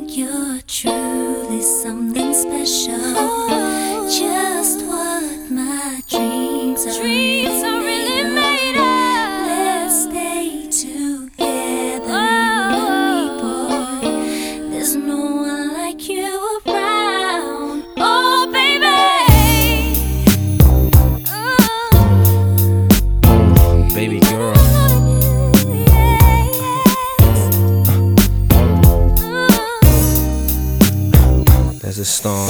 You're truly something special. Just what my dreams are really made of. Let's stay together, you and me, boy. There's no one like you around. Oh, baby. Baby girl. There's a storm.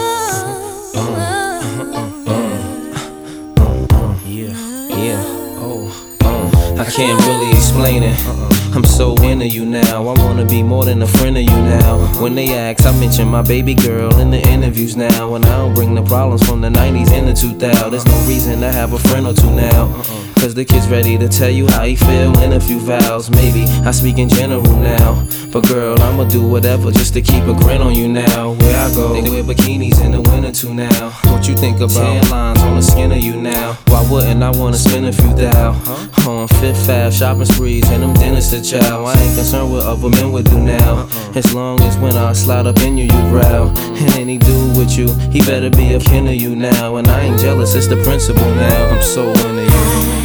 Yeah. I can't really explain it. I'm so into you now. I wanna be more than a friend of you now. When they ask, I mention my baby girl in the interviews now. And I don't bring the problems from the 90s and the 2000s. There's no reason to have a friend or two now. Cause the kid's ready to tell you how he feel in a few vows. Maybe I speak in general now, but girl, I'ma do whatever just to keep a grin on you now. Where I go, they wear bikinis in the winter too now. What you think about tan lines on the skin of you now? Why wouldn't I wanna spend a few thou on Fifth Ave shopping sprees and them dinners to chow? I ain't concerned what other men would do now, as long as when I slide up in you, you growl. And any dude with you, he better be a kin of you now. And I ain't jealous, it's the principle now. I'm so into you.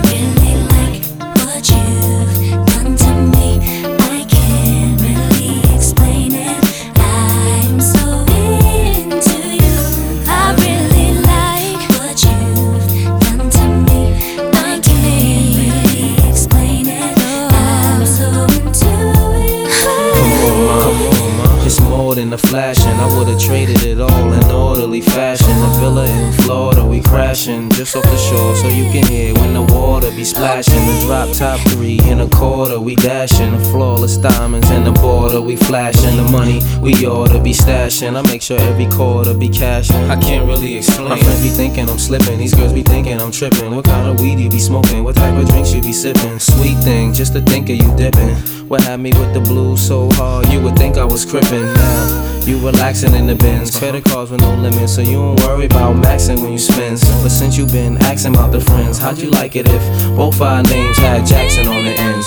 In the flashing, I would've traded it all in orderly fashion. A villa in Florida, we crashing just off the shore, so you can hear when the water be splashing. The drop top 3 in a quarter, we dashing. The flawless diamonds in the border, we flashing. The money we oughta be stashing. I make sure every quarter be cashing. I can't really explain. My friends be thinking I'm slipping, these girls be thinking I'm tripping. What kind of weed you be smoking? What type of drinks you be sipping? Sweet thing, just to think of you dipping. What had me with the blues so hard, you would think I was crippin'. Now you relaxing in the bins, credit cards with no limits, so you don't worry about maxing when you spend. But since you been asking about the friends, how'd you like it if both our names had Jackson on the ends?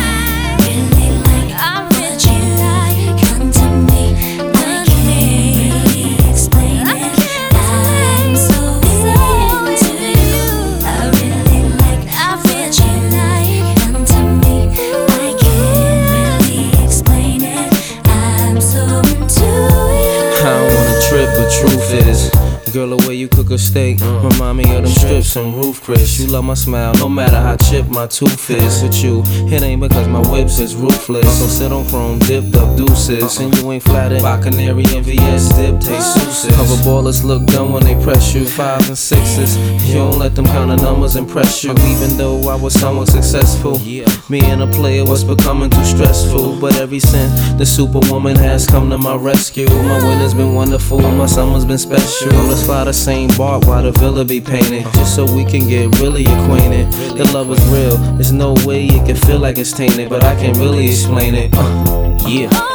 But truth is, girl, the way you cook a steak remind me of them strips and roof crisps. You love my smile, no matter how chipped my tooth is. With you, it ain't because my whips is ruthless. So sit on chrome, dipped up deuces, and you ain't flattered by Canary and VS dip taste souses. Cover ballers look dumb when they press you, 5s and 6s. You don't let them kind of numbers impress you. Even though I was somewhat successful, me and a player was becoming too stressful. But ever since the superwoman has come to my rescue, my winter's been wonderful, my summer's been special. Let's fly the same bark while the villa be painted, just so we can get really acquainted. The love is real, there's no way it can feel like it's tainted, but I can't really explain it. Yeah.